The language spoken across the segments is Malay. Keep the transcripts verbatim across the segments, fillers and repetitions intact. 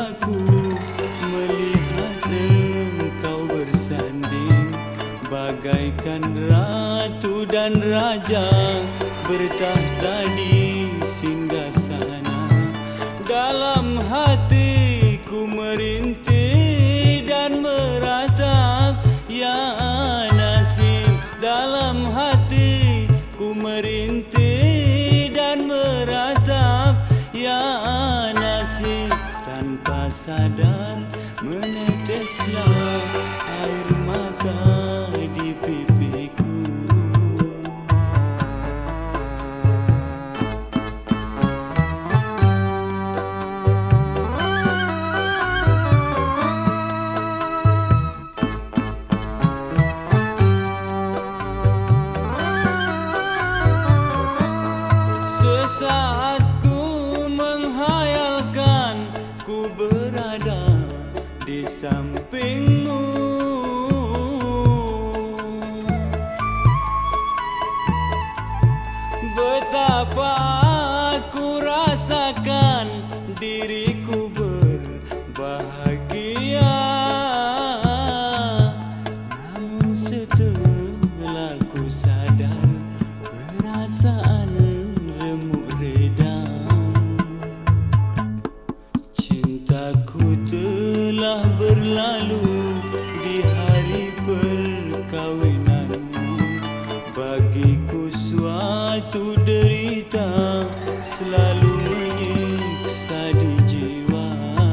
terpaku melihat engkau bersanding bagaikan ratu dan raja bertahta di singgasana. Dalam hatiku merintih dan meratap, ya nasib. Dalam hatiku merintih dan meratap, ya nasib. Tanpa sadar meneteslah air mata di pipiku. Sesaat ku menghayalkan ku berada di sampingmu, betapa aku rasakan diriku berbahagia. Namun setelah ku sadar perasaan remuk redam, cintaku telah berlalu di hari perkahwinanmu. Bagiku suatu derita selalu menyiksa di jiwa.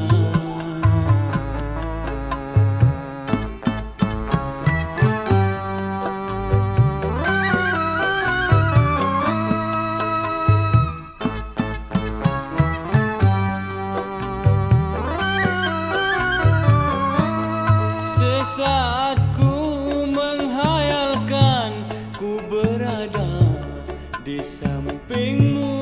Sesaat ku menghayalkan ku berada di sampingmu,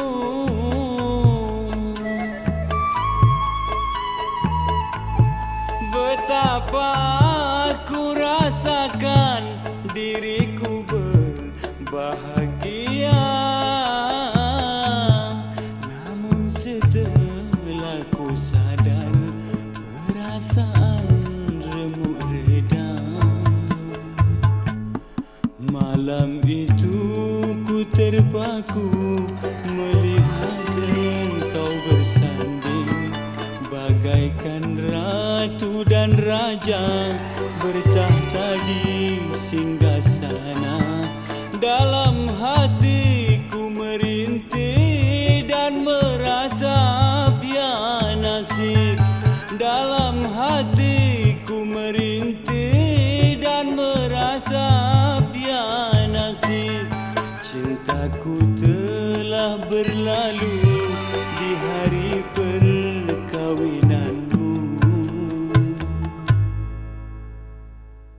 betapa aku rasakan diriku berbahagia. Namun setelah ku sadar perasaan remuk redam. Malam itu ku terpaku melihat engkau bersanding bagaikan ratu dan raja bertahta di singgasana. Dalam hatiku merintih dan meratap, ya nasib. Dalam hatiku merintih dan meratap, ya nasib. Cintaku telah berlalu